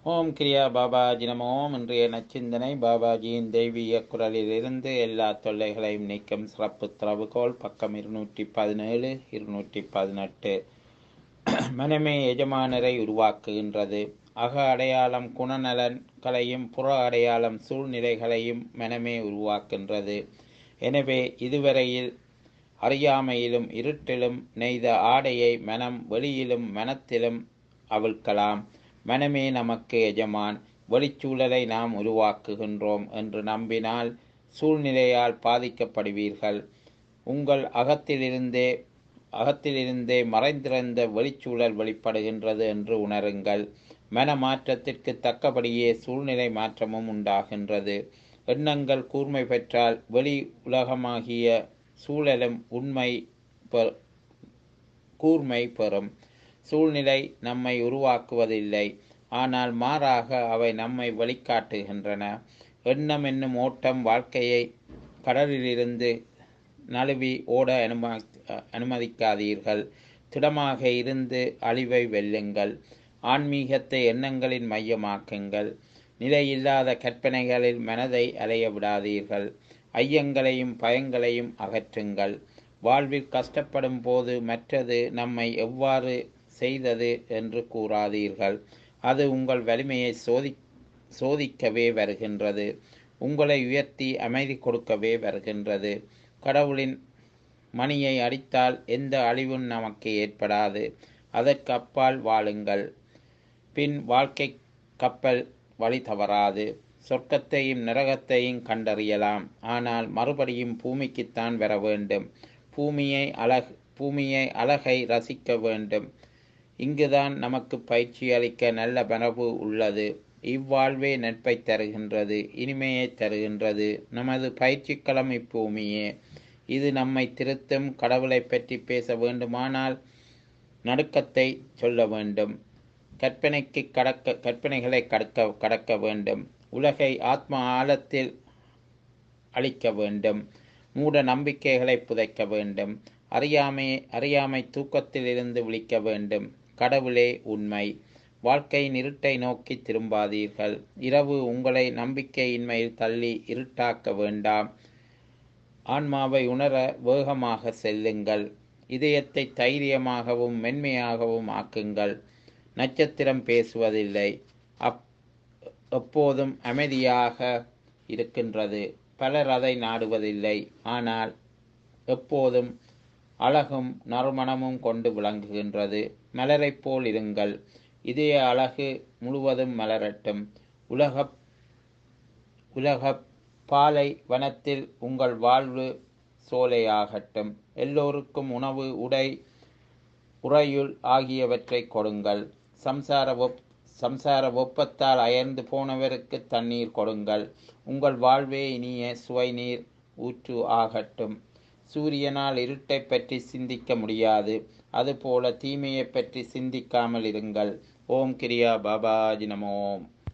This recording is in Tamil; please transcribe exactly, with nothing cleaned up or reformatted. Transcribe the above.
ஓம் கிரியா பாபாஜி நமோ. இன்றைய நச்சிந்தனை பாபாஜியின் தெய்வீக குரலிலிருந்து எல்லா தொல்லைகளையும் நீக்கும் சிறப்பு திறவுகோல். பக்கம் இருநூற்றி பதினேழு இருநூற்றி பதினெட்டு. மனமே எஜமானரை உருவாக்குகின்றது. அக அடையாளம் குணநலன்களையும் புற அடையாளம் சூழ்நிலைகளையும் மனமே உருவாக்குகின்றது. எனவே இதுவரையில் அறியாமையிலும் இருட்டிலும் நெய்த ஆடையை மனம் வெளியிலும் மனத்திலும் அவிழ்க்கலாம். மனமே நமக்கு எஜமான். வெளிச்சூழலை நாம் உருவாக்குகின்றோம் என்று நம்பினால் சூழ்நிலையால் பாதிக்கப்படுவீர்கள். உங்கள் அகத்திலிருந்தே அகத்திலிருந்தே மறைந்திருந்த வெளிச்சூழல் வெளிப்படுகின்றது என்று உணருங்கள். மன மாற்றத்திற்கு தக்கபடியே சூழ்நிலை மாற்றமும் உண்டாகின்றது. எண்ணங்கள் கூர்மை பெற்றால் வெளி உலகமாகிய சூழலும் உண்மை கூர்மை பெறும். சூழ்நிலை நம்மை உருவாக்குவதில்லை, ஆனால் மாறாக அவை நம்மை வழிகாட்டுகின்றன. எண்ணம் என்னும் ஓட்டம் வாழ்க்கையை கடலிலிருந்து நழுவி ஓட அனும அனுமதிக்காதீர்கள். திடமாக இருந்து அழிவை வெல்லுங்கள். ஆன்மீகத்தை எண்ணங்களின் மையமாக்குங்கள். நிலையில்லாத கற்பனைகளில் மனதை அலைய விடாதீர்கள். ஐயங்களையும் பயங்களையும் அகற்றுங்கள். வாழ்வில் கஷ்டப்படும் போது மற்றது நம்மை எவ்வாறு செய்தது என்று கூறாதீர்கள். அது உங்கள் வலிமையை சோதி சோதிக்கவே வருகின்றது. உங்களை உயர்த்தி அமைதி கொடுக்கவே வருகின்றது. கடவுளின் மணியை அடித்தால் எந்த அழிவும் நமக்கு ஏற்படாது. அதற்கு அப்பால் வாழுங்கள். பின் வாழ்க்கை கப்பல் வழி தவறாது. சொர்க்கத்தையும் நரகத்தையும் கண்டறியலாம், ஆனால் மறுபடியும் பூமிக்குத்தான் வர வேண்டும். பூமியை அழகு பூமியை அழகை ரசிக்க வேண்டும். இங்குதான் நமக்கு பயிற்சி அளிக்க நல்ல மரபு உள்ளது. இவ்வாழ்வே நட்பை தருகின்றது, இனிமையை தருகின்றது. நமது பயிற்சிக்களம் இப்பூமியே. இது நம்மை திருத்தும். கடவுளை பற்றி பேச வேண்டுமானால் நடுக்கத்தை சொல்ல வேண்டும். கற்பனைக்கு கடக்க கற்பனைகளை கடக்க கடக்க வேண்டும். உலகை ஆத்ம ஆழத்தில் அழிக்க வேண்டும். மூட நம்பிக்கைகளை புதைக்க வேண்டும். அறியாமை அறியாமை தூக்கத்தில் இருந்து விழிக்க வேண்டும். கடவுளே உண்மை. வாழ்க்கையின் இருட்டை நோக்கி திரும்பாதீர்கள். இரவு உங்களை நம்பிக்கையின்மையில் தள்ளி இருட்டாக்க வேண்டாம். ஆன்மாவை உணர வேகமாக செல்லுங்கள். இதயத்தை தைரியமாகவும் மென்மையாகவும் ஆக்குங்கள். நட்சத்திரம் பேசுவதில்லை, அப் எப்போதும் அமைதியாக இருக்கின்றது. பலர் அதை நாடுவதில்லை, ஆனால் எப்போதும் அழகும் நறுமணமும் கொண்டு விளங்குகின்றது. மலரைப் போல் இருங்கள். இதய அழகு முழுவதும் மலரட்டும். உலக உலக பாலை வனத்தில் உங்கள் வாழ்வு சோலையாகட்டும். எல்லோருக்கும் உணவு, உடை, உறையுள் ஆகியவற்றை கொடுங்கள். சம்சார ஒப் சம்சார ஒப்பத்தால் அயர்ந்து போனவருக்கு தண்ணீர் கொடுங்கள். உங்கள் வாழ்வே இனிய சுவை நீர் ஊற்று ஆகட்டும். சூரியனால் இருட்டை பற்றி சிந்திக்க முடியாது, அதுபோல தீமையை பற்றி சிந்திக்காமல் இருங்கள். ஓம் கிரியா பாபாஜி நமோ.